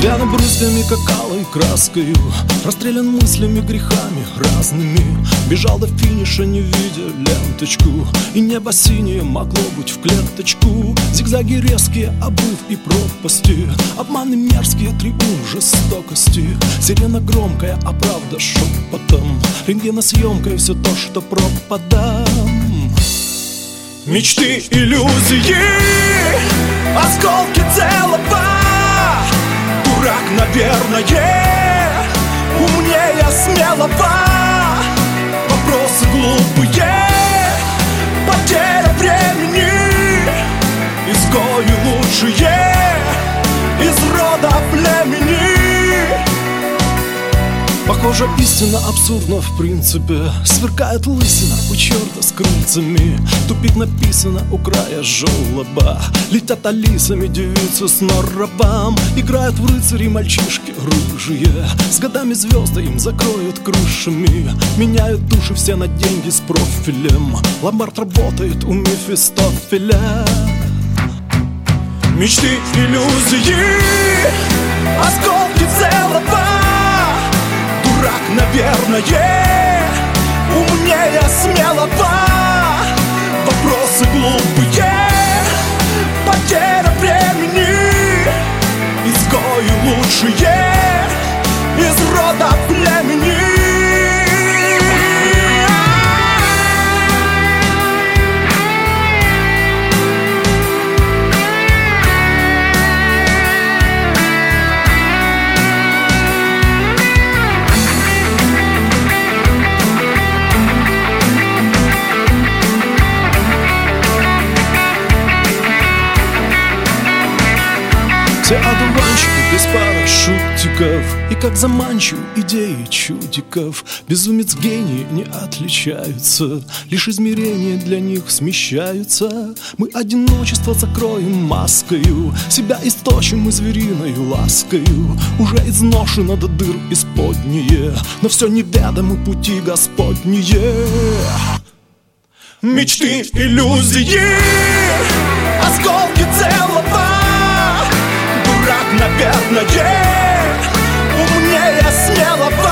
Пьяно брызгами, какалой краскою, расстрелян мыслями, грехами разными. Бежал до финиша, не видя ленточку, и небо синее могло быть в клеточку. Зигзаги резкие, обрыв и пропасти, обманы мерзкие, триумф жестокости. Сирена громкая, а правда шепотом, рентгеносъемкой все то, что пропадам. Мечты, иллюзии, осколки целого. Дурак, наверное, умнее смелого. Вопросы глупые, потеря времени, изгои лучшие из рода племени. Похоже, истина абсурдна в принципе. Сверкает лысина у черта с крыльцами. Тупик написано у края желоба. Летят алисами девицы с норовом. Играют в рыцари мальчишки рыжие. С годами звезды им закроют крышами. Меняют души все на деньги с профилем. Ломбард работает у Мефистофеля. Мечты, иллюзии, осколки целого. Дурак, наверное, умнее смелого. Вопросы глупые, потеря времени, изгои лучшие из рода племени. Все одуванчики без парашютиков, и как заманчив идеи чудиков. Безумец, гении не отличаются, лишь измерения для них смещаются. Мы одиночество закроем маскою, себя источим мы звериною ласкою. Уже изношено до дыр исподние, но все неведомы пути Господние. Мечты, иллюзии, осколки целого. Дурак, наверное, умнее смелого.